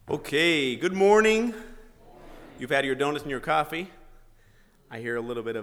Okay, good morning. You've had your donuts and your coffee. I hear a little bit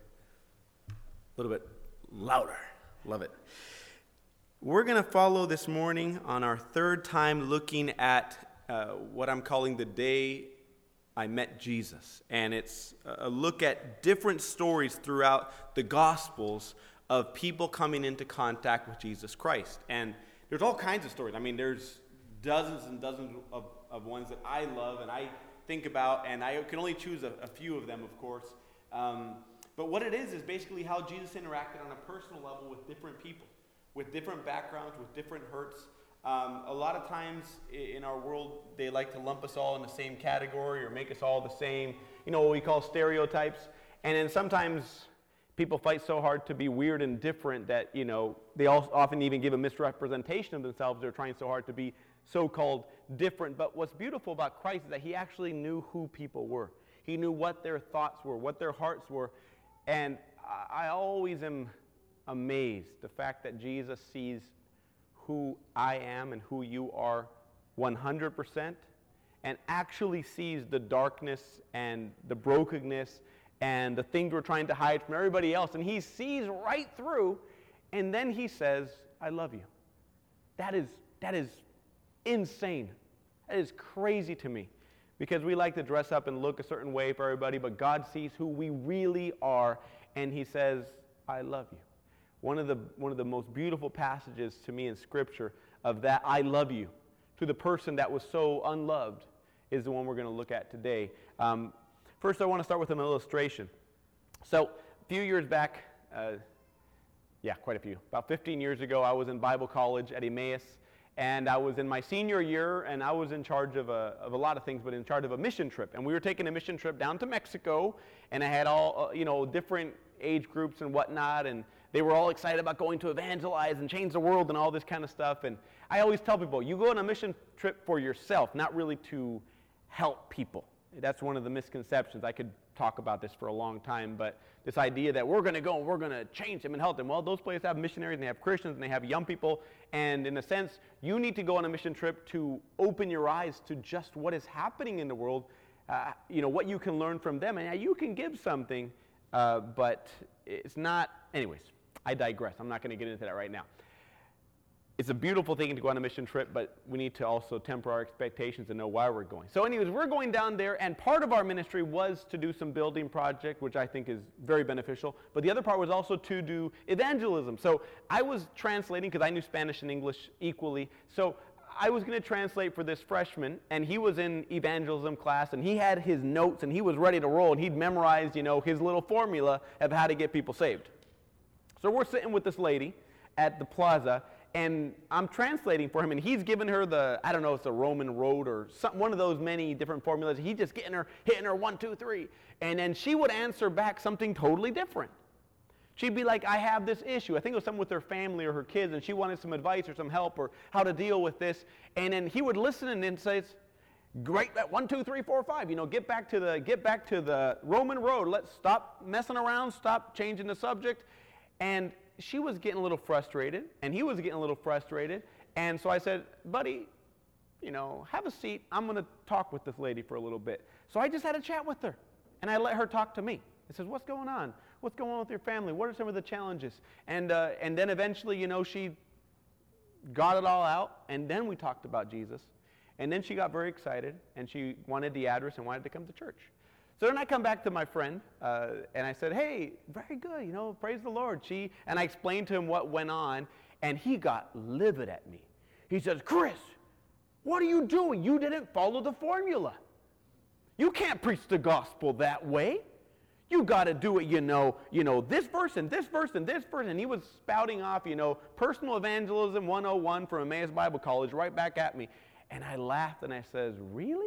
louder. Love it. We're going to follow this morning on our third time looking at what I'm calling the day I met Jesus. And it's a look at different stories throughout the Gospels of people coming into contact with Jesus Christ. And there's all kinds of stories. I mean, there's dozens and dozens of ones that I love and I think about, and I can only choose a few of them, of course. But what it is basically how Jesus interacted on a personal level with different people, with different backgrounds, with different hurts. A lot of times in our world, they like to lump us all in the same category or make us all the same, what we call stereotypes. And then sometimes people fight so hard to be weird and different that, they often even give a misrepresentation of themselves. They're trying so hard to be so-called different. But what's beautiful about Christ is that he actually knew who people were. He knew what their thoughts were, what their hearts were. And I always am amazed the fact that Jesus sees who I am and who you are 100% and actually sees the darkness and the brokenness and the things we're trying to hide from everybody else. And he sees right through, and then he says, I love you. That is insane. That is crazy to me, because we like to dress up and look a certain way for everybody, but God sees who we really are, and he says, I love you. One of the most beautiful passages to me in Scripture of that I love you to the person that was so unloved is the one we're going to look at today. First, I want to start with an illustration. So, a few years back, quite a few, about 15 years ago, I was in Bible college at Emmaus. And I was in my senior year, and I was in charge of a lot of things, but in charge of a mission trip. And we were taking a mission trip down to Mexico, and I had all, different age groups and whatnot, and they were all excited about going to evangelize and change the world and all this kind of stuff. And I always tell people, you go on a mission trip for yourself, not really to help people. That's one of the misconceptions. I could talk about this for a long time, but this idea that we're going to go and we're going to change them and help them. Well, those places have missionaries and they have Christians and they have young people, and in a sense, you need to go on a mission trip to open your eyes to just what is happening in the world, what you can learn from them, and you can give something, but it's not, anyways, I digress. I'm not going to get into that right now. It's a beautiful thing to go on a mission trip, but we need to also temper our expectations and know why we're going. So anyways, we're going down there, and part of our ministry was to do some building project, which I think is very beneficial, but the other part was also to do evangelism. So I was translating, because I knew Spanish and English equally, so I was going to translate for this freshman, and he was in evangelism class, and he had his notes, and he was ready to roll, and he'd memorized, his little formula of how to get people saved. So we're sitting with this lady at the plaza, and I'm translating for him, and he's giving her it's a Roman road or one of those many different formulas. He's just hitting her 1, 2, 3. And then she would answer back something totally different. She'd be like, I have this issue. I think it was something with her family or her kids, and she wanted some advice or some help or how to deal with this. And then he would listen and then say, great, 1, 2, 3, 4, 5. Get back to the Roman road. Let's stop messing around, stop changing the subject. And she was getting a little frustrated, and he was getting a little frustrated, and so I said, buddy, have a seat. I'm going to talk with this lady for a little bit. So I just had a chat with her, and I let her talk to me. I said, what's going on? What's going on with your family? What are some of the challenges? And then eventually, she got it all out, and then we talked about Jesus, and then she got very excited, and she wanted the address and wanted to come to church. So then I come back to my friend, and I said, hey, very good, praise the Lord. And I explained to him what went on, and he got livid at me. He says, Chris, what are you doing? You didn't follow the formula. You can't preach the gospel that way. You got to do it, this verse and this verse and this verse. And he was spouting off, personal evangelism 101 from Emmaus Bible College right back at me. And I laughed, and I says, really?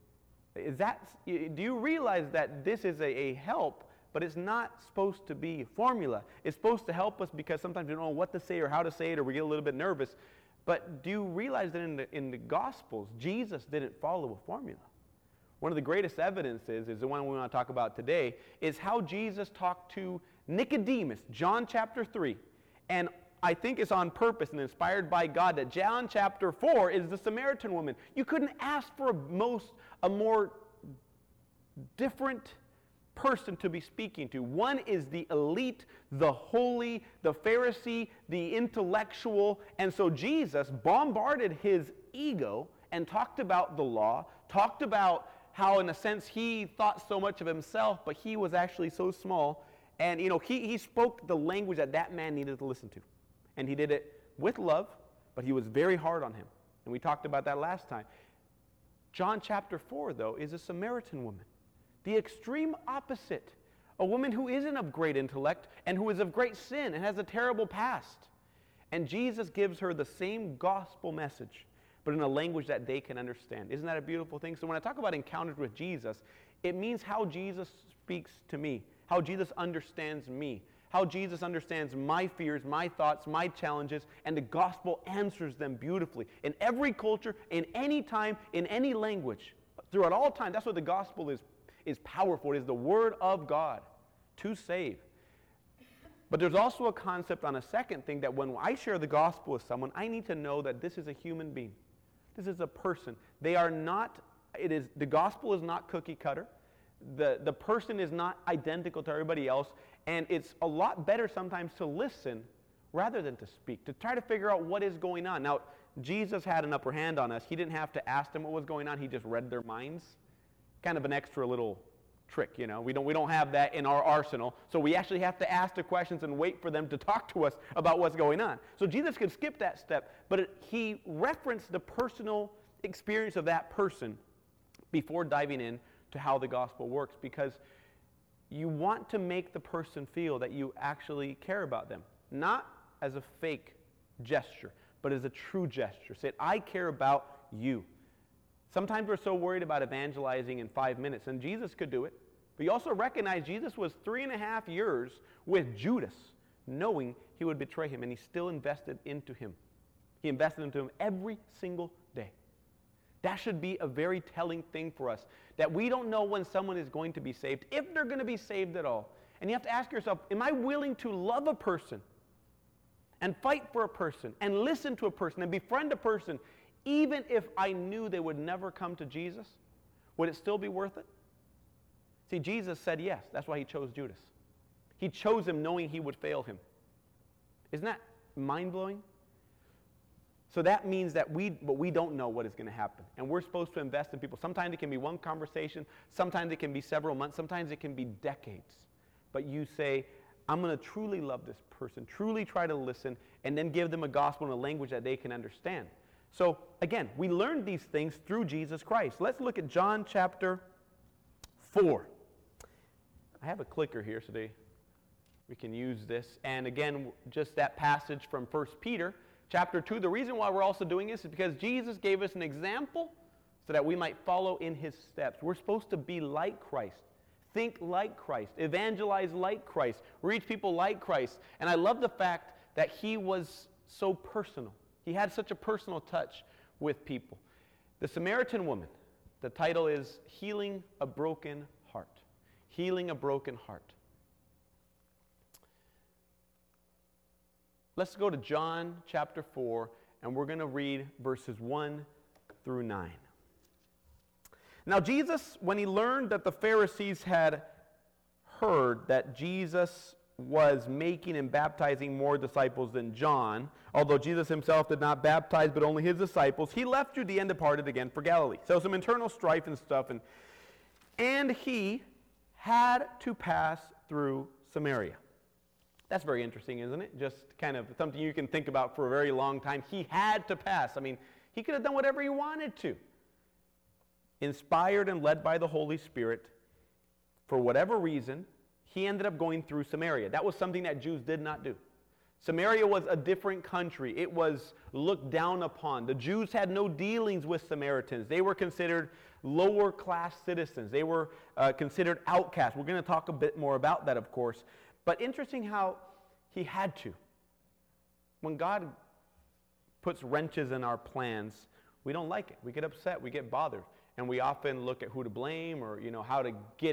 Do you realize that this is a help, but it's not supposed to be a formula? It's supposed to help us because sometimes we don't know what to say or how to say it, or we get a little bit nervous. But do you realize that in the Gospels, Jesus didn't follow a formula? One of the greatest evidences is the one we want to talk about today, is how Jesus talked to Nicodemus, John chapter 3. And I think it's on purpose and inspired by God that John chapter 4 is the Samaritan woman. You couldn't ask for a more different person to be speaking to. One is the elite, the holy, the Pharisee, the intellectual. And so Jesus bombarded his ego and talked about the law, talked about how in a sense he thought so much of himself, but he was actually so small. And he spoke the language that man needed to listen to. And he did it with love, but he was very hard on him. And we talked about that last time. John chapter 4, though, is a Samaritan woman. The extreme opposite. A woman who isn't of great intellect and who is of great sin and has a terrible past. And Jesus gives her the same gospel message, but in a language that they can understand. Isn't that a beautiful thing? So when I talk about encounters with Jesus, it means how Jesus speaks to me, how Jesus understands me, how Jesus understands my fears, my thoughts, my challenges, and the gospel answers them beautifully. In every culture, in any time, in any language, throughout all time. That's what the gospel is powerful. It is the word of God to save. But there's also a concept on a second thing that when I share the gospel with someone, I need to know that this is a human being. This is a person. They are not, the gospel is not cookie cutter. The person is not identical to everybody else. And it's a lot better sometimes to listen rather than to speak, to try to figure out what is going on. Now, Jesus had an upper hand on us. He didn't have to ask them what was going on. He just read their minds. Kind of an extra little trick, We don't have that in our arsenal. So we actually have to ask the questions and wait for them to talk to us about what's going on. So Jesus could skip that step, but he referenced the personal experience of that person before diving in to how the gospel works, because you want to make the person feel that you actually care about them, not as a fake gesture, but as a true gesture. Say, I care about you. Sometimes we're so worried about evangelizing in 5 minutes, and Jesus could do it. But you also recognize Jesus was 3.5 years with Judas, knowing he would betray him, and he still invested into him. He invested into him every single day. That should be a very telling thing for us, that we don't know when someone is going to be saved, if they're going to be saved at all. And you have to ask yourself, am I willing to love a person and fight for a person and listen to a person and befriend a person, even if I knew they would never come to Jesus? Would it still be worth it? See, Jesus said yes. That's why he chose Judas. He chose him knowing he would fail him. Isn't that mind-blowing? So that means that we don't know what is going to happen. And we're supposed to invest in people. Sometimes it can be one conversation. Sometimes it can be several months. Sometimes it can be decades. But you say, I'm going to truly love this person, truly try to listen, and then give them a gospel in a language that they can understand. So, again, we learn these things through Jesus Christ. Let's look at John chapter 4. I have a clicker here so we can use this. And again, just that passage from 1 Peter chapter 2. The reason why we're also doing this is because Jesus gave us an example so that we might follow in his steps. We're supposed to be like Christ. Think like Christ. Evangelize like Christ. Reach people like Christ. And I love the fact that he was so personal. He had such a personal touch with people. The Samaritan woman, the title is Healing a Broken Heart. Healing a Broken Heart. Let's go to John chapter 4, and we're going to read verses 1 through 9. Now Jesus, when he learned that the Pharisees had heard that Jesus was making and baptizing more disciples than John, although Jesus himself did not baptize but only his disciples, he left Judea and departed again for Galilee. So some internal strife and stuff, and he had to pass through Samaria. That's very interesting, isn't it? Just kind of something you can think about for a very long time. He had to pass. I mean, he could have done whatever he wanted to. Inspired and led by the Holy Spirit, for whatever reason, he ended up going through Samaria. That was something that Jews did not do. Samaria was a different country. It was looked down upon. The Jews had no dealings with Samaritans. They were considered lower class citizens. They were considered outcasts. We're going to talk a bit more about that, of course. But interesting how he had to. When God puts wrenches in our plans, we don't like it. We get upset. We get bothered. And we often look at who to blame or, how to get it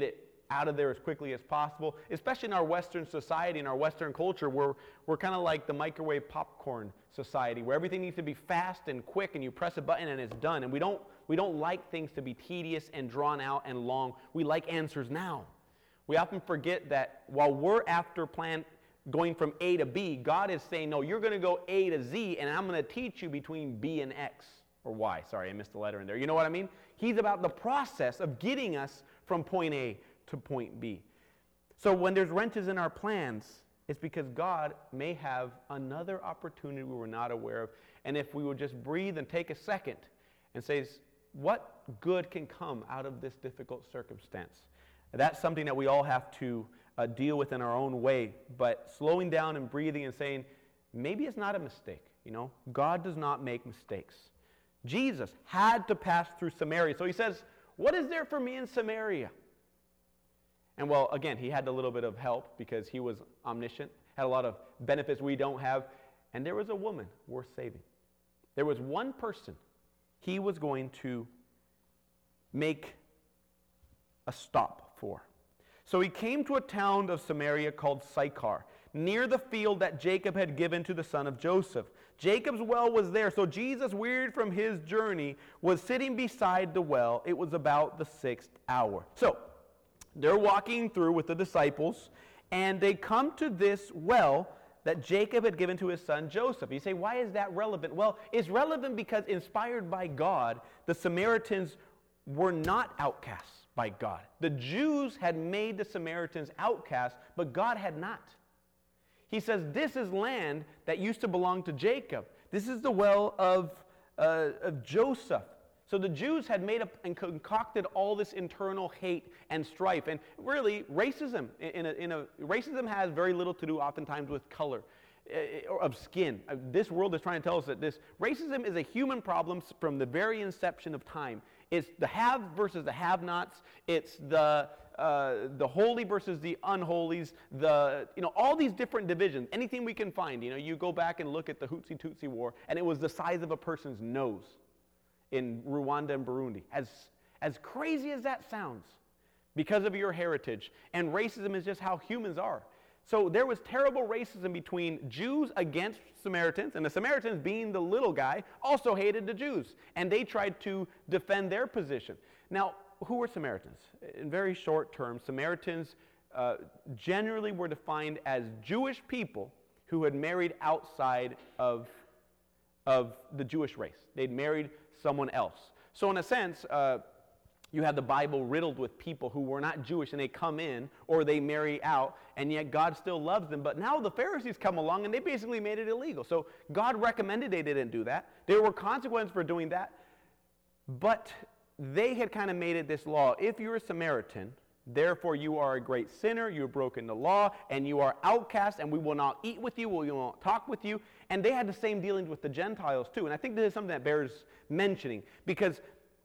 out of there as quickly as possible, especially in our Western society, in our Western culture, where we're kind of like the microwave popcorn society, where everything needs to be fast and quick, and you press a button and it's done. And we don't like things to be tedious and drawn out and long. We like answers now. We often forget that while we're after going from A to B, God is saying, no, you're going to go A to Z, and I'm going to teach you between B and X, or Y. Sorry, I missed a letter in there. You know what I mean? He's about the process of getting us from point A to point B. So when there's wrenches in our plans, it's because God may have another opportunity we were not aware of. And if we would just breathe and take a second and say, what good can come out of this difficult circumstance? That's something that we all have to deal with in our own way. But slowing down and breathing and saying, maybe it's not a mistake. God does not make mistakes. Jesus had to pass through Samaria. So he says, what is there for me in Samaria? And well, again, he had a little bit of help because he was omniscient, had a lot of benefits we don't have. And there was a woman worth saving. There was one person he was going to make a stop for. So he came to a town of Samaria called Sychar, near the field that Jacob had given to the son of Joseph. Jacob's well was there. So Jesus, wearied from his journey, was sitting beside the well. It was about the 6th hour. So they're walking through with the disciples, and they come to this well that Jacob had given to his son Joseph. You say, why is that relevant? Well, it's relevant because inspired by God, the Samaritans were not outcasts by God. The Jews had made the Samaritans outcasts, but God had not. He says, this is land that used to belong to Jacob. This is the well of Joseph. So the Jews had made up and concocted all this internal hate and strife. And really, racism racism has very little to do oftentimes with color or of skin. This world is trying to tell us that racism is a human problem from the very inception of time. It's the have versus the have-nots. It's the holy versus the unholies. All these different divisions. Anything we can find. You go back and look at the Hutsi-Tutsi War, and it was the size of a person's nose in Rwanda and Burundi. As crazy as that sounds, because of your heritage. And racism is just how humans are. So there was terrible racism between Jews against Samaritans, and the Samaritans, being the little guy, also hated the Jews. And they tried to defend their position. Now, who were Samaritans? In very short terms, Samaritans generally were defined as Jewish people who had married outside of the Jewish race. They'd married someone else. So in a sense, you have the Bible riddled with people who were not Jewish, and they come in or they marry out, and yet God still loves them. But now the Pharisees come along and they basically made it illegal. So God recommended they didn't do that. There were consequences for doing that. But they had kind of made it this law. If you're a Samaritan, therefore you are a great sinner, you have broken the law, and you are outcast, and we will not eat with you, we will not talk with you. And they had the same dealings with the Gentiles too. And I think this is something that bears mentioning, because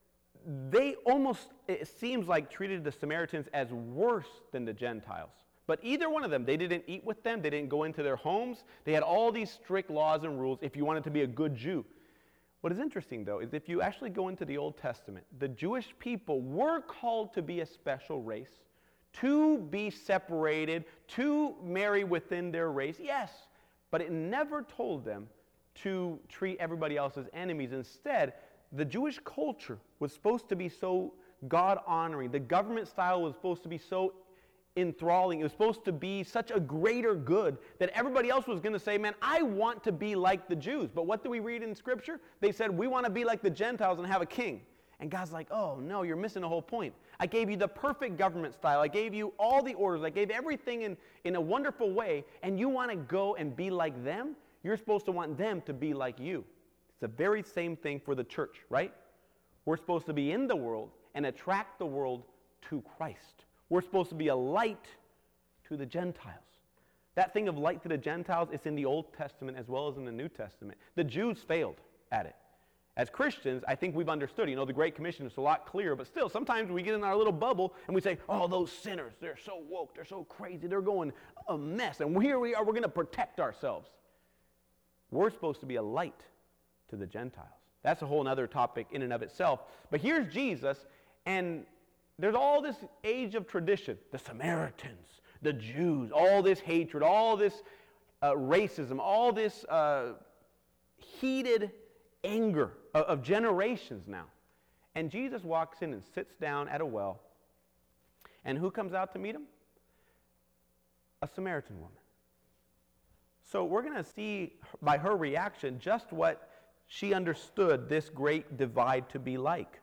they almost, it seems like, treated the Samaritans as worse than the Gentiles. But either one of them, they didn't eat with them, they didn't go into their homes. They had all these strict laws and rules if you wanted to be a good Jew. What is interesting, though, is if you actually go into the Old Testament, the Jewish people were called to be a special race, to be separated, to marry within their race, yes, but it never told them to treat everybody else as enemies. Instead, the Jewish culture was supposed to be so God-honoring. The government style was supposed to be so enthralling. It was supposed to be such a greater good that everybody else was going to say, man, I want to be like the Jews. But what do we read in Scripture? They said, we want to be like the Gentiles and have a king. And God's like, oh, no, you're missing the whole point. I gave you the perfect government style. I gave you all the orders. I gave everything in a wonderful way. And you want to go and be like them? You're supposed to want them to be like you. It's the very same thing for the church, right? We're supposed to be in the world and attract the world to Christ. We're supposed to be a light to the Gentiles. That thing of light to the Gentiles is in the Old Testament as well as in the New Testament. The Jews failed at it. As Christians, I think we've understood. The Great Commission is a lot clearer, but still, sometimes we get in our little bubble and we say, oh, those sinners, they're so woke, they're so crazy, they're going a mess, and here we are, we're going to protect ourselves. We're supposed to be a light to the Gentiles. That's a whole other topic in and of itself. But here's Jesus, and there's all this age of tradition. The Samaritans, the Jews, all this hatred, all this racism, all this heated anger of generations now. And Jesus walks in and sits down at a well. And who comes out to meet him? A Samaritan woman. So we're going to see by her reaction just what she understood this great divide to be like.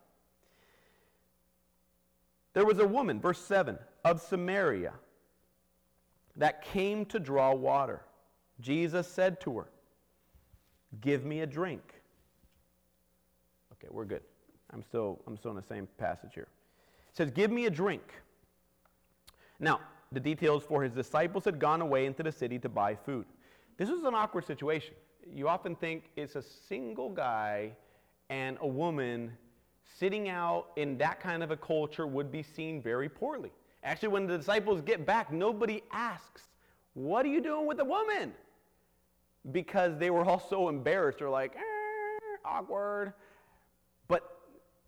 There was a woman, verse 7, of Samaria that came to draw water. Jesus said to her, "Give me a drink." Okay, we're good. I'm still in the same passage here. It says, "Give me a drink." Now, the details for his disciples had gone away into the city to buy food. This was an awkward situation. You often think it's a single guy and a woman sitting out in that kind of a culture would be seen very poorly. Actually, when the disciples get back, nobody asks, "What are you doing with the woman?" Because they were all so embarrassed. They're like, awkward. But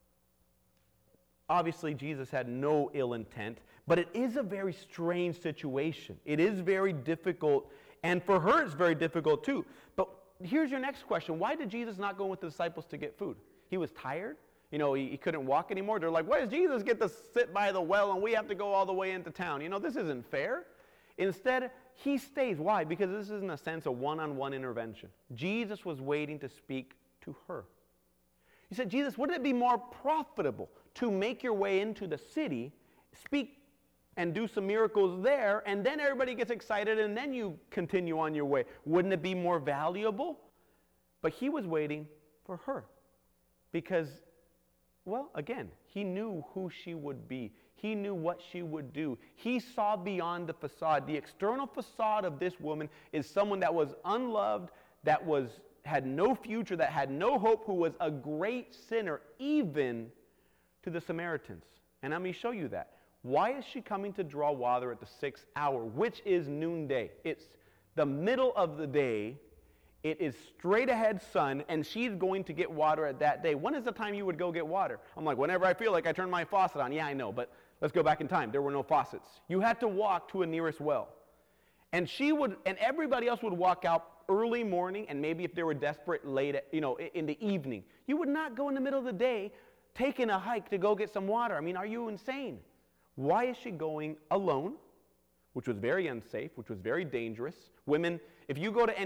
obviously, Jesus had no ill intent. But it is a very strange situation. It is very difficult. And for her, it's very difficult too. But here's your next question. Why did Jesus not go with the disciples to get food? He was tired? He couldn't walk anymore. They're like, why does Jesus get to sit by the well and we have to go all the way into town? This isn't fair. Instead, he stays. Why? Because this is, in a sense, a one-on-one intervention. Jesus was waiting to speak to her. He said, "Jesus, wouldn't it be more profitable to make your way into the city, speak and do some miracles there, and then everybody gets excited and then you continue on your way? Wouldn't it be more valuable?" But he was waiting for her because, well, again, he knew who she would be. He knew what she would do. He saw beyond the facade. The external facade of this woman is someone that was unloved, that had no future, that had no hope, who was a great sinner, even to the Samaritans. And let me show you that. Why is she coming to draw water at the 6th hour, which is noonday? It's the middle of the day. It is straight ahead sun, and she's going to get water at that day. When is the time you would go get water? I'm like, whenever I feel like I turn my faucet on. Yeah, I know, but let's go back in time. There were no faucets. You had to walk to a nearest well. And everybody else would walk out early morning, and maybe if they were desperate, late, in the evening. You would not go in the middle of the day taking a hike to go get some water. I mean, are you insane? Why is she going alone? Which was very unsafe, which was very dangerous. Women, if you go to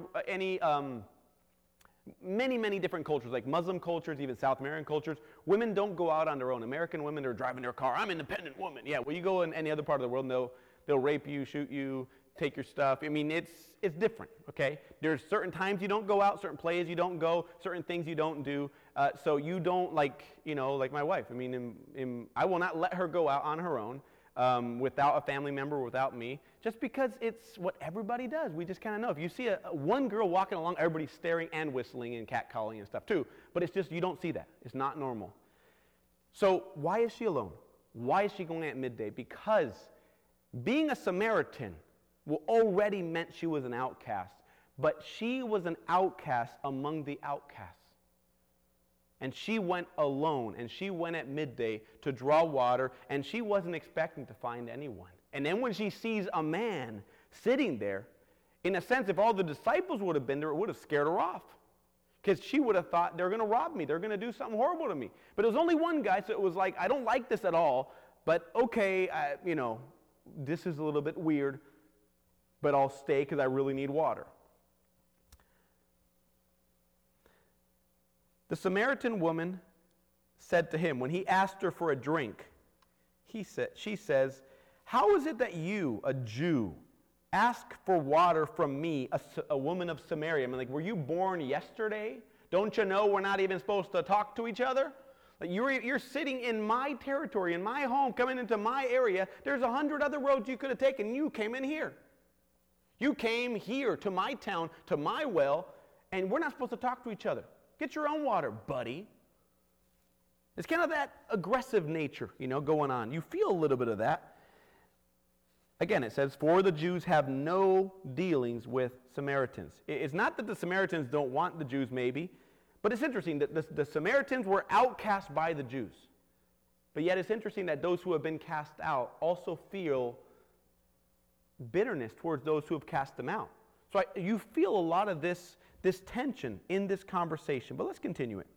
many different cultures, like Muslim cultures, even South American cultures, women don't go out on their own. American women are driving their car. I'm an independent woman. Yeah, well, you go in any other part of the world, and they'll rape you, shoot you, take your stuff. I mean, it's different, okay? There's certain times you don't go out, certain places you don't go, certain things you don't do. So you don't, like my wife. I mean, I will not let her go out on her own without a family member, without me, just because it's what everybody does. We just kind of know. If you see one girl walking along, everybody's staring and whistling and catcalling and stuff too. But it's just, you don't see that. It's not normal. So why is she alone? Why is she going at midday? Because being a Samaritan already meant she was an outcast. But she was an outcast among the outcasts. And she went alone, and she went at midday to draw water, and she wasn't expecting to find anyone. And then when she sees a man sitting there, in a sense, if all the disciples would have been there, it would have scared her off. Because she would have thought, they're going to rob me, they're going to do something horrible to me. But it was only one guy, so it was like, I don't like this at all, but okay, this is a little bit weird, but I'll stay because I really need water. The Samaritan woman said to him, when he asked her for a drink, she says, "How is it that you, a Jew, ask for water from me, a woman of Samaria?" I mean, like, were you born yesterday? Don't you know we're not even supposed to talk to each other? Like, you're sitting in my territory, in my home, coming into my area. There's 100 other roads you could have taken. You came in here. You came here to my town, to my well, and we're not supposed to talk to each other. Get your own water, buddy. It's kind of that aggressive nature, going on. You feel a little bit of that. Again, it says, "For the Jews have no dealings with Samaritans." It's not that the Samaritans don't want the Jews, maybe, but it's interesting that the Samaritans were outcast by the Jews. But yet it's interesting that those who have been cast out also feel bitterness towards those who have cast them out. So you feel a lot of this tension in this conversation. But let's continue it.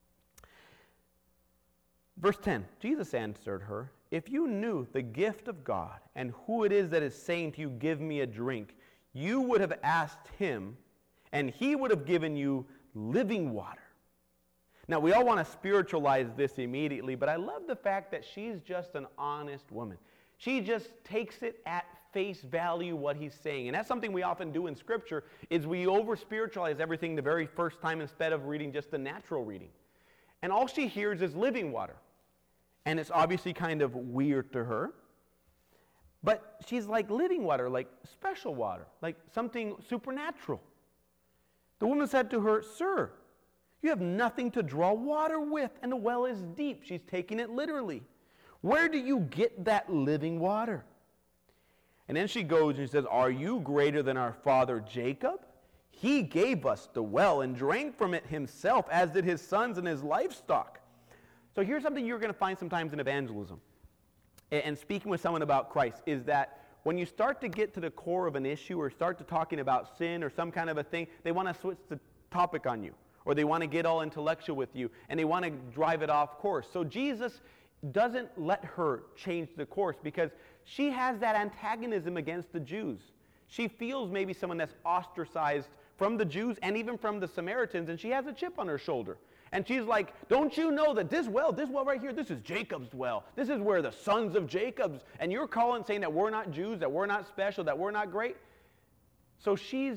Verse 10, Jesus answered her, "If you knew the gift of God and who it is that is saying to you, 'Give me a drink,' you would have asked him, and he would have given you living water." Now, we all want to spiritualize this immediately, but I love the fact that she's just an honest woman. She just takes it at face value what he's saying. And that's something we often do in Scripture, is we over-spiritualize everything the very first time instead of reading just the natural reading. And all she hears is living water. And it's obviously kind of weird to her. But she's like living water, like special water, like something supernatural. The woman said to her, "Sir, you have nothing to draw water with, and the well is deep." She's taking it literally. "Where do you get that living water?" And then she goes and she says, "Are you greater than our father Jacob? He gave us the well and drank from it himself, as did his sons and his livestock." So here's something you're going to find sometimes in evangelism and speaking with someone about Christ, is that when you start to get to the core of an issue or start to talking about sin or some kind of a thing, they want to switch the topic on you, or they want to get all intellectual with you, and they want to drive it off course. So Jesus doesn't let her change the course because she has that antagonism against the Jews. She feels maybe someone that's ostracized from the Jews and even from the Samaritans, and she has a chip on her shoulder. And she's like, "Don't you know that this well right here, this is Jacob's well. This is where the sons of Jacob's, and you're calling saying that we're not Jews, that we're not special, that we're not great?" So she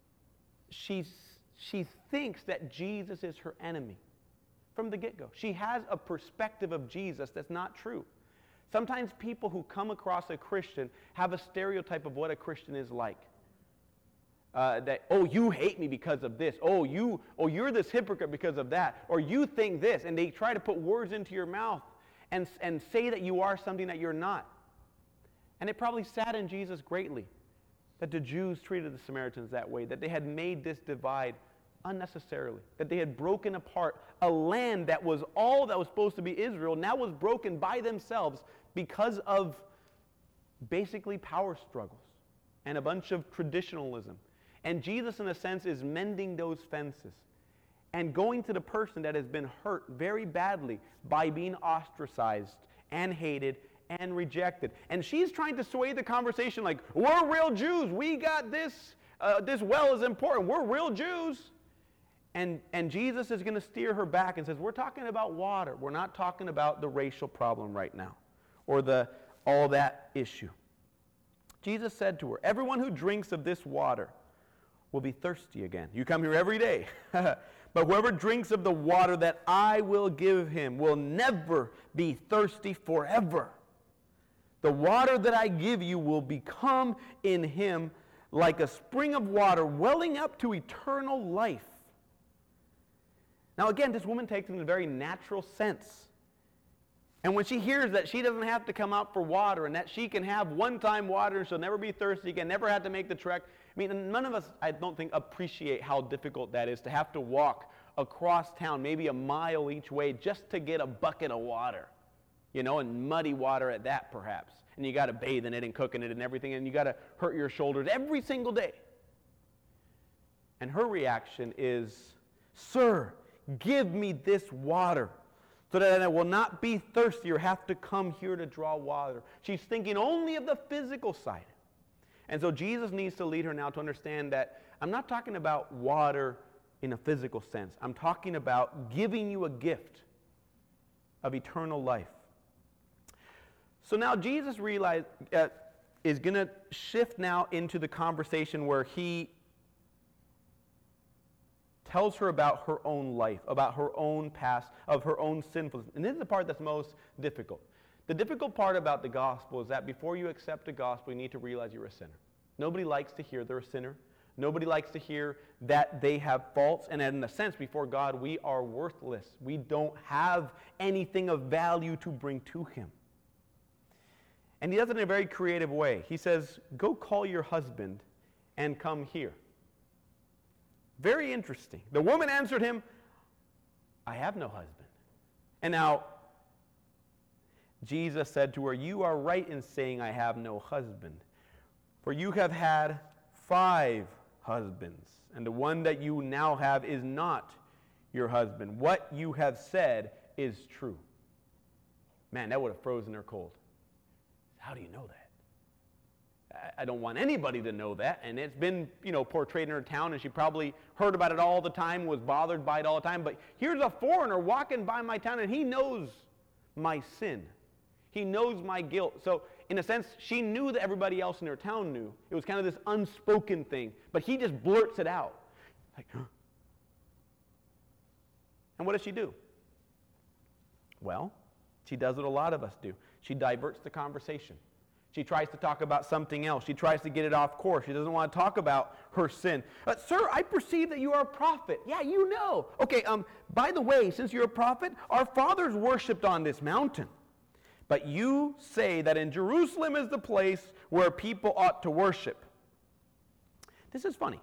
thinks that Jesus is her enemy from the get-go. She has a perspective of Jesus that's not true. Sometimes people who come across a Christian have a stereotype of what a Christian is like. That, "Oh, you hate me because of this. Oh, you're this hypocrite because of that. Or you think this." And they try to put words into your mouth and say that you are something that you're not. And it probably saddened Jesus greatly that the Jews treated the Samaritans that way, that they had made this divide unnecessarily, that they had broken apart a land that was all that was supposed to be Israel, now was broken by themselves because of basically power struggles and a bunch of traditionalism. And Jesus, in a sense, is mending those fences and going to the person that has been hurt very badly by being ostracized and hated and rejected. And she's trying to sway the conversation like, "We're real Jews. We got this. This well is important. We're real Jews." And Jesus is going to steer her back and says, "We're talking about water. We're not talking about the racial problem right now or all that issue." Jesus said to her, "Everyone who drinks of this water will be thirsty again." You come here every day. "But whoever drinks of the water that I will give him will never be thirsty forever. The water that I give you will become in him like a spring of water welling up to eternal life." Now again, this woman takes it in a very natural sense. And when she hears that she doesn't have to come out for water and that she can have one-time water and she'll never be thirsty again, never have to make the trek. I mean, none of us, I don't think, appreciate how difficult that is to have to walk across town, maybe a mile each way, just to get a bucket of water. And muddy water at that, perhaps. And you got to bathe in it and cook in it and everything, and you got to hurt your shoulders every single day. And her reaction is, "Sir, give me this water so that I will not be thirsty or have to come here to draw water." She's thinking only of the physical side. And so Jesus needs to lead her now to understand that I'm not talking about water in a physical sense. I'm talking about giving you a gift of eternal life. So now Jesus is going to shift now into the conversation where he tells her about her own life, about her own past, of her own sinfulness. And this is the part that's most difficult. The difficult part about the gospel is that before you accept the gospel, you need to realize you're a sinner. Nobody likes to hear they're a sinner. Nobody likes to hear that they have faults. And in a sense, before God, we are worthless. We don't have anything of value to bring to him. And he does it in a very creative way. He says, "Go call your husband and come here." Very interesting. The woman answered him, "I have no husband." And now, Jesus said to her, "You are right in saying I have no husband. For you have had 5 husbands, and the one that you now have is not your husband. What you have said is true." Man, that would have frozen her cold. How do you know that? I don't want anybody to know that. And it's been, portrayed in her town, and she probably heard about it all the time, was bothered by it all the time. But here's a foreigner walking by my town, and he knows my sin. He knows my guilt. So, in a sense, she knew that everybody else in her town knew. It was kind of this unspoken thing. But he just blurts it out. Like, huh? And what does she do? Well, she does what a lot of us do. She diverts the conversation. She tries to talk about something else. She tries to get it off course. She doesn't want to talk about her sin. "Sir, I perceive that you are a prophet." "Yeah, you know." "Okay, by the way, since you're a prophet, our fathers worshipped on this mountain. But you say that in Jerusalem is the place where people ought to worship." This is funny.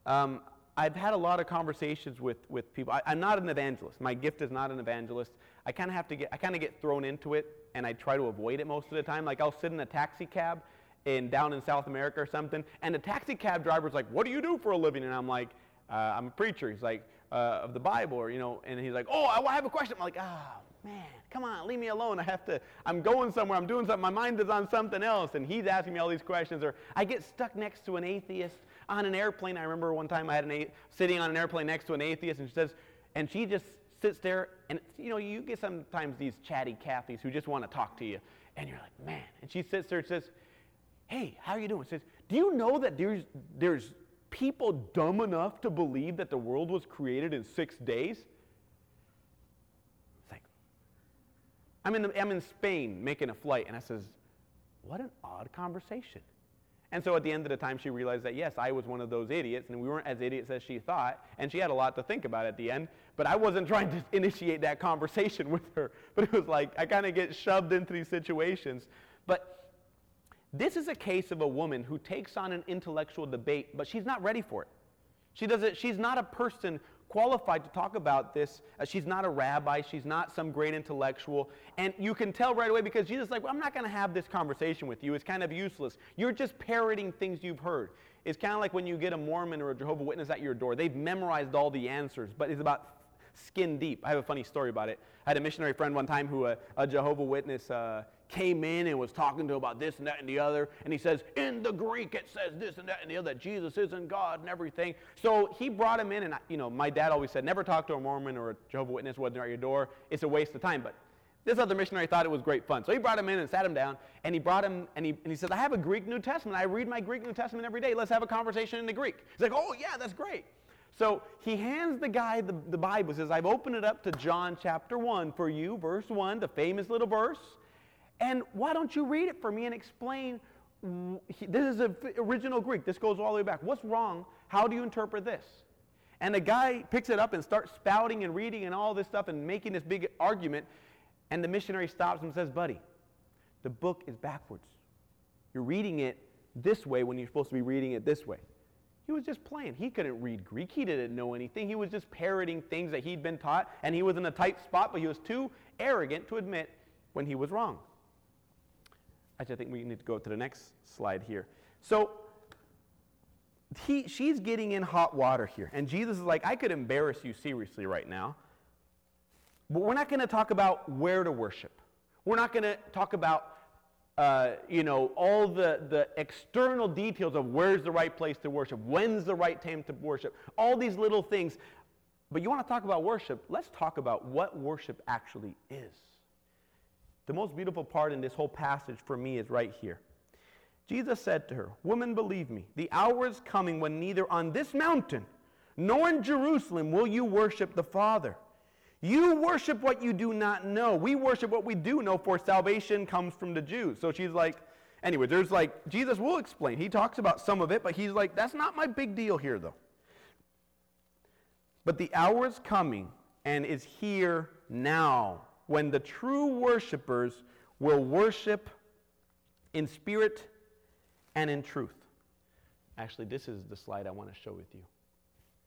I've had a lot of conversations with people. I'm not an evangelist. My gift is not an evangelist. I kind of get thrown into it, and I try to avoid it most of the time. Like, I'll sit in a taxi cab down in South America or something, and the taxi cab driver's like, "What do you do for a living?" And I'm like, "I'm a preacher." He's like, "Of the Bible," or and he's like, "Oh, I have a question." I'm like, man, come on, leave me alone. I'm going somewhere, I'm doing something, my mind is on something else, and he's asking me all these questions. Or I get stuck next to an atheist on an airplane. I remember one time I had sitting on an airplane next to an atheist, and she just sits there, and you get sometimes these chatty Cathys who just want to talk to you, and you're like, man. And she sits there and says, "Hey, how are you doing?" She says, "Do you know that there's people dumb enough to believe that the world was created in 6 days?" It's like, I'm in Spain making a flight, and I says, what an odd conversation. And so at the end of the time, she realized that, yes, I was one of those idiots, and we weren't as idiots as she thought, and she had a lot to think about at the end. But I wasn't trying to initiate that conversation with her. But it was like, I kind of get shoved into these situations. But this is a case of a woman who takes on an intellectual debate, but she's not ready for it. She's not a person qualified to talk about this. She's not a rabbi. She's not some great intellectual. And you can tell right away because Jesus is like, well, I'm not going to have this conversation with you. It's kind of useless. You're just parroting things you've heard. It's kind of like when you get a Mormon or a Jehovah's Witness at your door. They've memorized all the answers, but it's about skin deep. I have a funny story about it. I had a missionary friend one time who a Jehovah's Witness came in and was talking to him about this and that and the other, and he says, in the Greek it says this and that and the other, that Jesus isn't God and everything. So he brought him in, and my dad always said, never talk to a Mormon or a Jehovah's Witness when they're at your door. It's a waste of time. But this other missionary thought it was great fun. So he brought him in and sat him down, and he brought him, and he said, I have a Greek New Testament. I read my Greek New Testament every day. Let's have a conversation in the Greek. He's like, oh yeah, that's great. So he hands the guy the Bible. He says, I've opened it up to John chapter 1 for you, verse 1, the famous little verse. And why don't you read it for me and explain, this is the original Greek. This goes all the way back. What's wrong? How do you interpret this? And the guy picks it up and starts spouting and reading and all this stuff and making this big argument. And the missionary stops him and says, buddy, the book is backwards. You're reading it this way when you're supposed to be reading it this way. He was just playing. He couldn't read Greek. He didn't know anything. He was just parroting things that he'd been taught, and he was in a tight spot, but he was too arrogant to admit when he was wrong. Actually, I think we need to go to the next slide here. So she's getting in hot water here, and Jesus is like, I could embarrass you seriously right now, but we're not going to talk about where to worship. We're not going to talk about all the external details of where's the right place to worship, when's the right time to worship, all these little things. But you want to talk about worship, let's talk about what worship actually is. The most beautiful part in this whole passage for me is right here. Jesus said to her, woman, believe me, the hour is coming when neither on this mountain nor in Jerusalem will you worship the Father. You worship what you do not know. We worship what we do know, for salvation comes from the Jews. So she's like, anyway, Jesus will explain. He talks about some of it, but he's like, that's not my big deal here, though. But the hour is coming and is here now when the true worshipers will worship in spirit and in truth. Actually, this is the slide I want to show with you.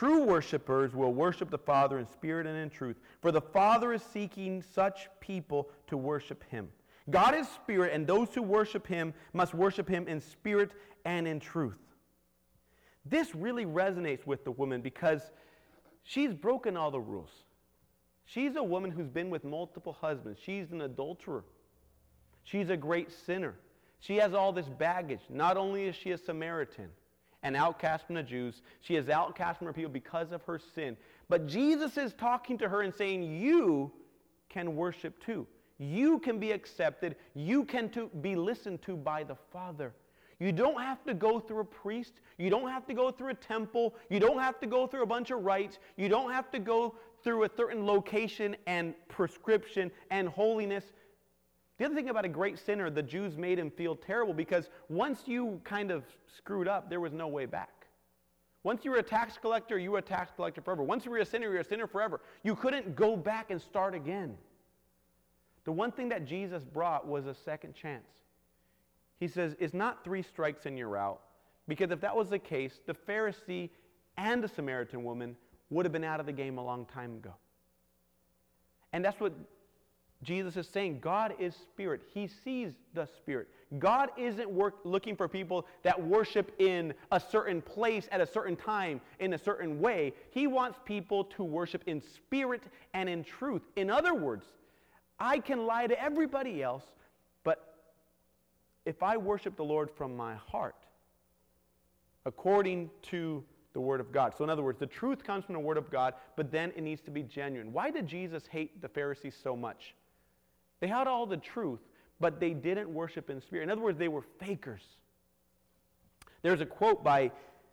true worshipers will worship the Father in spirit and in truth, for the Father is seeking such people to worship him. God is spirit, and those who worship him must worship him in spirit and in truth. This really resonates with the woman because she's broken all the rules. She's a woman who's been with multiple husbands. She's an adulterer. She's a great sinner. She has all this baggage. Not only is she a Samaritan, an outcast from the Jews, she is outcast from her people because of her sin. But Jesus is talking to her and saying, you can worship too. You can be accepted. You can be listened to by the Father. You don't have to go through a priest. You don't have to go through a temple. You don't have to go through a bunch of rites. You don't have to go through a certain location and prescription and holiness. The other thing about a great sinner, the Jews made him feel terrible because once you kind of screwed up, there was no way back. Once you were a tax collector, you were a tax collector forever. Once you were a sinner forever. You couldn't go back and start again. The one thing that Jesus brought was a second chance. He says, it's not 3 strikes and you're out. Because if that was the case, the Pharisee and the Samaritan woman would have been out of the game a long time ago. And that's what Jesus is saying. God is spirit. He sees the spirit. God isn't looking for people that worship in a certain place at a certain time in a certain way. He wants people to worship in spirit and in truth. In other words, I can lie to everybody else, but if I worship the Lord from my heart, according to the Word of God. So in other words, the truth comes from the Word of God, but then it needs to be genuine. Why did Jesus hate the Pharisees so much? They had all the truth, but they didn't worship in spirit. In other words, they were fakers. There's a quote by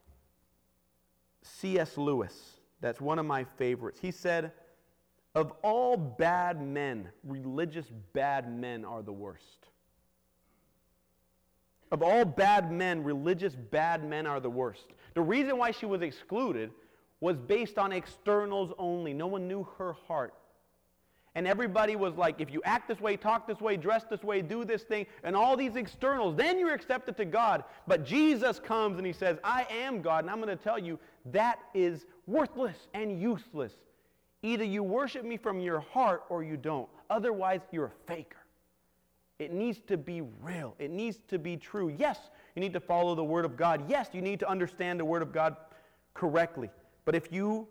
C.S. Lewis that's one of my favorites. He said, of all bad men, religious bad men are the worst. Of all bad men, religious bad men are the worst. The reason why she was excluded was based on externals only. No one knew her heart. And everybody was like, if you act this way, talk this way, dress this way, do this thing, and all these externals, then you're accepted to God. But Jesus comes and he says, I am God, and I'm going to tell you that is worthless and useless. Either you worship me from your heart or you don't. Otherwise, you're a faker. It needs to be real. It needs to be true. Yes, you need to follow the Word of God. Yes, you need to understand the Word of God correctly. But if you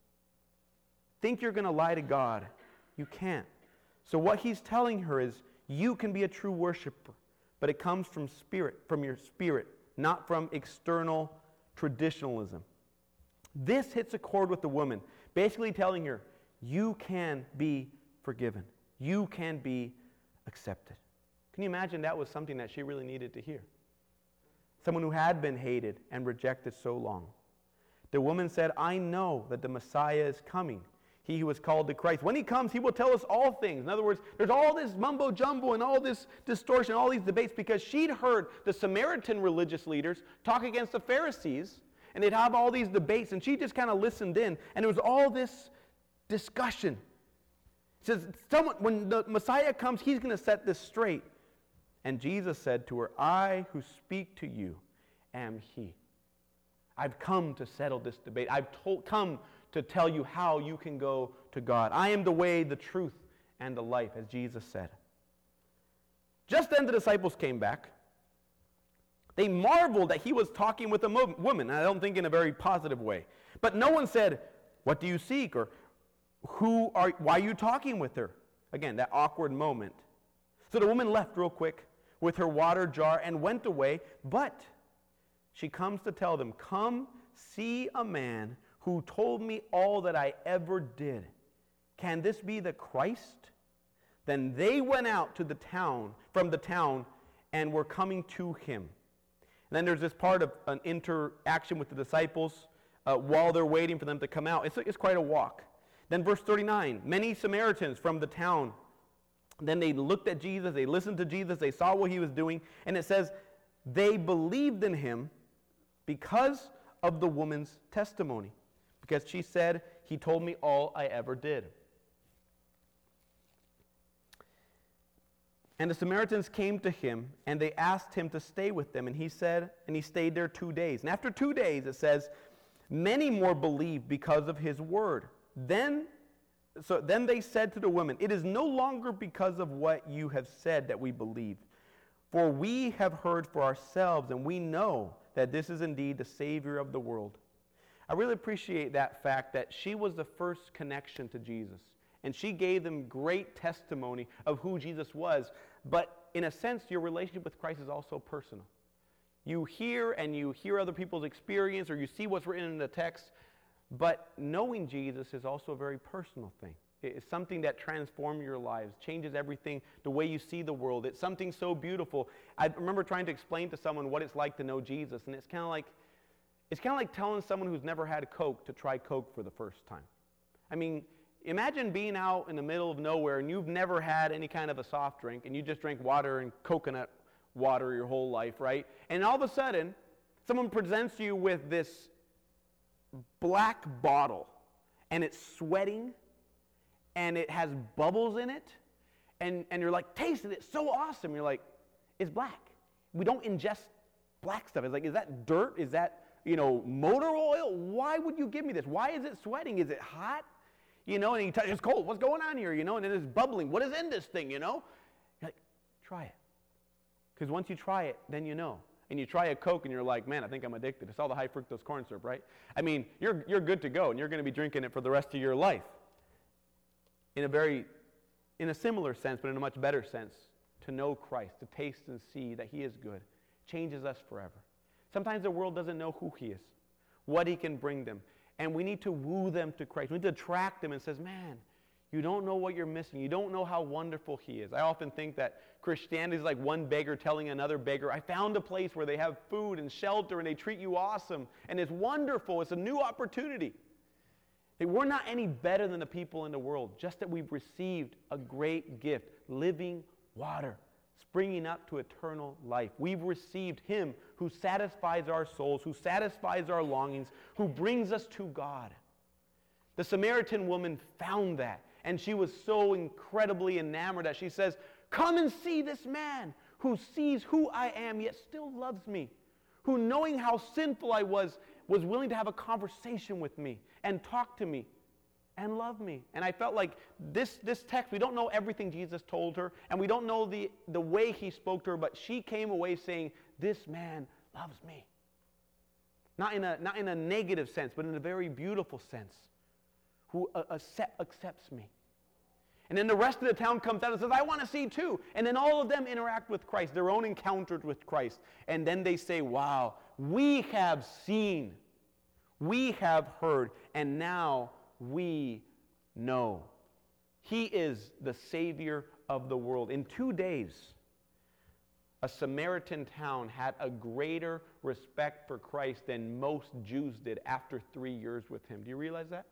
think you're going to lie to God, you can't. So what he's telling her is, you can be a true worshiper, but it comes from spirit, from your spirit, not from external traditionalism. This hits a chord with the woman, basically telling her, you can be forgiven. You can be accepted. Can you imagine that was something that she really needed to hear? Someone who had been hated and rejected so long. The woman said, I know that the Messiah is coming. He who is called the Christ. When he comes, he will tell us all things. In other words, there's all this mumbo-jumbo and all this distortion, all these debates, because she'd heard the Samaritan religious leaders talk against the Pharisees, and they'd have all these debates, and she just kind of listened in, and there was all this discussion. It says, when the Messiah comes, he's going to set this straight. And Jesus said to her, I who speak to you am he. I've come to settle this debate. I've come to tell you how you can go to God. I am the way, the truth, and the life, as Jesus said. Just then the disciples came back. They marveled that he was talking with a woman, and I don't think in a very positive way. But no one said, what do you seek? Or why are you talking with her? Again, that awkward moment. So the woman left real quick with her water jar and went away, but she comes to tell them, come see a man who told me all that I ever did. Can this be the Christ? Then they went out to the town, from the town, and were coming to him. And then there's this part of an interaction with the disciples while they're waiting for them to come out. It's quite a walk. Then verse 39, many Samaritans from the town, then they looked at Jesus, they listened to Jesus, they saw what he was doing, and it says, they believed in him because of the woman's testimony. Because she said, he told me all I ever did. And the Samaritans came to him, and they asked him to stay with them, and he stayed there 2 days. And after 2 days, it says, Many more believed because of his word. Then they said to the women, "It is no longer because of what you have said that we believe. For we have heard for ourselves, and we know that this is indeed the Savior of the world." I really appreciate that fact that she was the first connection to Jesus. And she gave them great testimony of who Jesus was. But in a sense, your relationship with Christ is also personal. You hear other people's experience, or you see what's written in the text. But knowing Jesus is also a very personal thing. It's something that transforms your lives, changes everything, the way you see the world. It's something so beautiful. I remember trying to explain to someone what it's like to know Jesus, and it's kind of like telling someone who's never had a Coke to try Coke for the first time. I mean, imagine being out in the middle of nowhere and you've never had any kind of a soft drink, and you just drank water and coconut water your whole life, right? And all of a sudden, someone presents you with this black bottle, and it's sweating, and it has bubbles in it, and you're like, taste it, it's so awesome. You're like, it's black. We don't ingest black stuff. It's like, is that dirt? Is that, motor oil? Why would you give me this? Why is it sweating? Is it hot? And you touch, it's cold. What's going on here? And then it's bubbling. What is in this thing, You're like, try it. Because once you try it, then you know. And you try a Coke and you're like, man, I think I'm addicted. It's all the high fructose corn syrup, right? I mean, you're good to go, and you're going to be drinking it for the rest of your life. In a similar sense, but in a much better sense, to know Christ, to taste and see that he is good, changes us forever. Sometimes the world doesn't know who he is, what he can bring them. And we need to woo them to Christ. We need to attract them and says, man, you don't know what you're missing. You don't know how wonderful he is. I often think that Christianity is like one beggar telling another beggar, I found a place where they have food and shelter and they treat you awesome. And it's wonderful. It's a new opportunity. We're not any better than the people in the world, just that we've received a great gift, living water, springing up to eternal life. We've received him who satisfies our souls, who satisfies our longings, who brings us to God. The Samaritan woman found that, and she was so incredibly enamored that she says, come and see this man who sees who I am, yet still loves me, who, knowing how sinful I was willing to have a conversation with me and talk to me and love me. And I felt like this text, we don't know everything Jesus told her, and we don't know the way he spoke to her, but she came away saying, this man loves me. Not in a negative sense, but in a very beautiful sense, who accepts me. And then the rest of the town comes out and says, I want to see too. And then all of them interact with Christ, their own encounters with Christ. And then they say, wow, we have seen, we have heard, and now we know. He is the Savior of the world. In 2 days, a Samaritan town had a greater respect for Christ than most Jews did after 3 years with him. Do you realize that?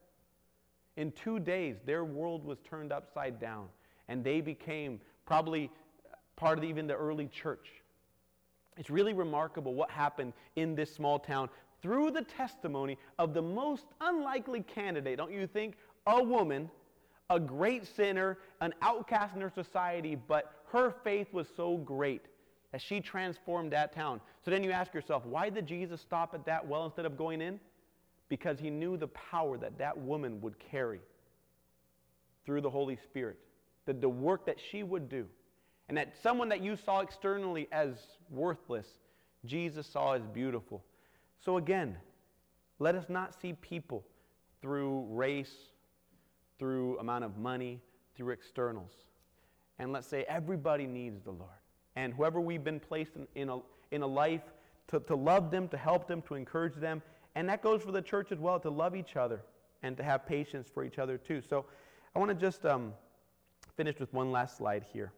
In 2 days, their world was turned upside down, and they became probably part of even the early church. It's really remarkable what happened in this small town through the testimony of the most unlikely candidate, don't you think? A woman, a great sinner, an outcast in her society, but her faith was so great that she transformed that town. So then you ask yourself, why did Jesus stop at that well instead of going in? Because he knew the power that woman would carry through the Holy Spirit, the work that she would do. And that someone that you saw externally as worthless, Jesus saw as beautiful. So again, let us not see people through race, through amount of money, through externals. And let's say everybody needs the Lord. And whoever we've been placed in a life to love them, to help them, to encourage them. And that goes for the church as well, to love each other and to have patience for each other too. So I want to just finish with one last slide here.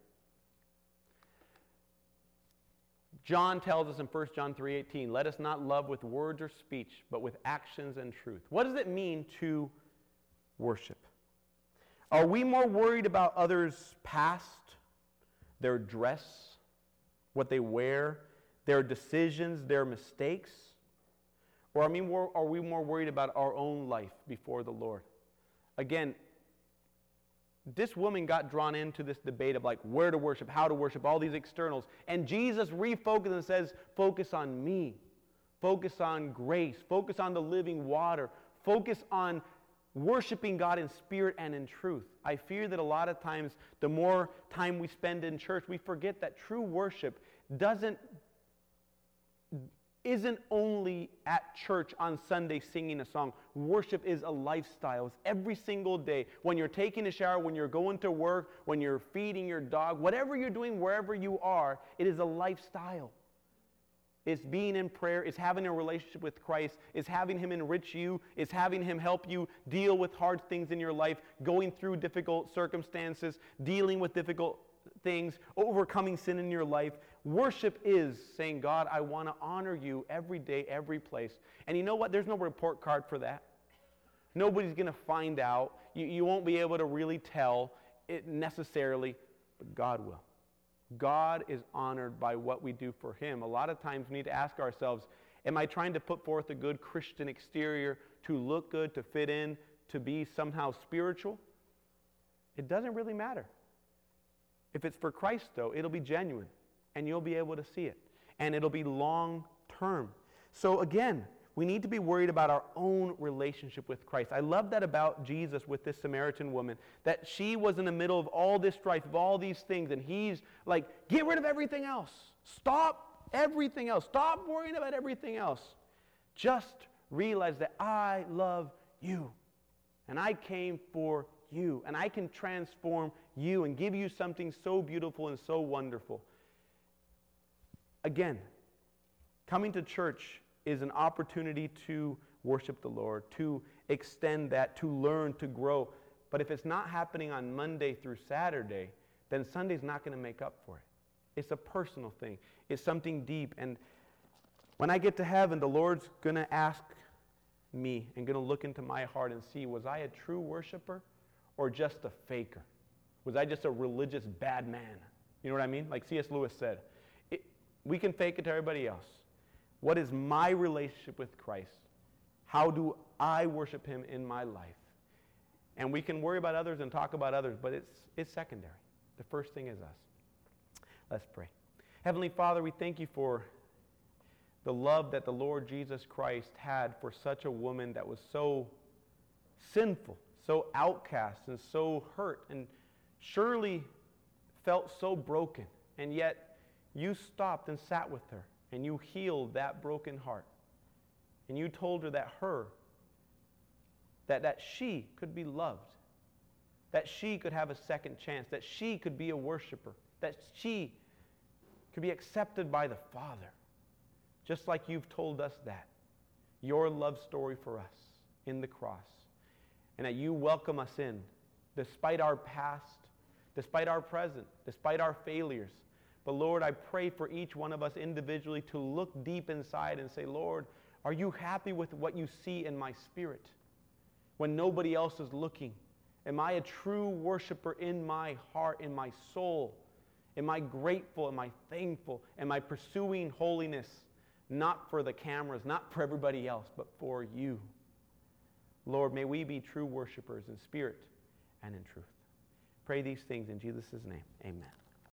John tells us in 1 John 3:18, let us not love with words or speech, but with actions and truth. What does it mean to worship? Are we more worried about others' past, their dress, what they wear, their decisions, their mistakes? Or are we more worried about our own life before the Lord? Again, this woman got drawn into this debate of like where to worship, how to worship, all these externals. And Jesus refocuses and says, focus on me. Focus on grace. Focus on the living water. Focus on worshiping God in spirit and in truth. I fear that a lot of times, the more time we spend in church, we forget that true worship isn't only at church on Sunday singing a song. Worship is a lifestyle. It's every single day. When you're taking a shower, when you're going to work, when you're feeding your dog, whatever you're doing, wherever you are, it is a lifestyle. It's being in prayer. It's having a relationship with Christ. It's having Him enrich you. It's having Him help you deal with hard things in your life, going through difficult circumstances, dealing with difficult things, overcoming sin in your life. Worship is saying, God, I want to honor you every day, every place. And you know what? There's no report card for that. Nobody's going to find out. You won't be able to really tell it necessarily, but God will. God is honored by what we do for Him. A lot of times we need to ask ourselves, am I trying to put forth a good Christian exterior to look good, to fit in, to be somehow spiritual? It doesn't really matter. If it's for Christ, though, it'll be genuine, and you'll be able to see it, and it'll be long term. So again, we need to be worried about our own relationship with Christ. I love that about Jesus with this Samaritan woman, that she was in the middle of all this strife, of all these things, and He's like, get rid of everything else. Stop everything else. Stop worrying about everything else. Just realize that I love you, and I came for you, and I can transform you and give you something so beautiful and so wonderful. Again, coming to church is an opportunity to worship the Lord, to extend that, to learn, to grow. But if it's not happening on Monday through Saturday, then Sunday's not going to make up for it. It's a personal thing. It's something deep. And when I get to heaven, the Lord's going to ask me and going to look into my heart and see, was I a true worshiper or just a faker? Was I just a religious bad man? You know what I mean? Like C.S. Lewis said, we can fake it to everybody else. What is my relationship with Christ? How do I worship Him in my life? And we can worry about others and talk about others, but it's secondary. The first thing is us. Let's pray. Heavenly Father, we thank You for the love that the Lord Jesus Christ had for such a woman that was so sinful, so outcast, and so hurt, and surely felt so broken. And yet You stopped and sat with her, and You healed that broken heart. And You told her that she could be loved, that she could have a second chance, that she could be a worshiper, that she could be accepted by the Father, just like You've told us that. Your love story for us in the cross. And that You welcome us in, despite our past, despite our present, despite our failures. But Lord, I pray for each one of us individually to look deep inside and say, Lord, are You happy with what You see in my spirit when nobody else is looking? Am I a true worshiper in my heart, in my soul? Am I grateful? Am I thankful? Am I pursuing holiness, not for the cameras, not for everybody else, but for You? Lord, may we be true worshipers in spirit and in truth. Pray these things in Jesus' name. Amen.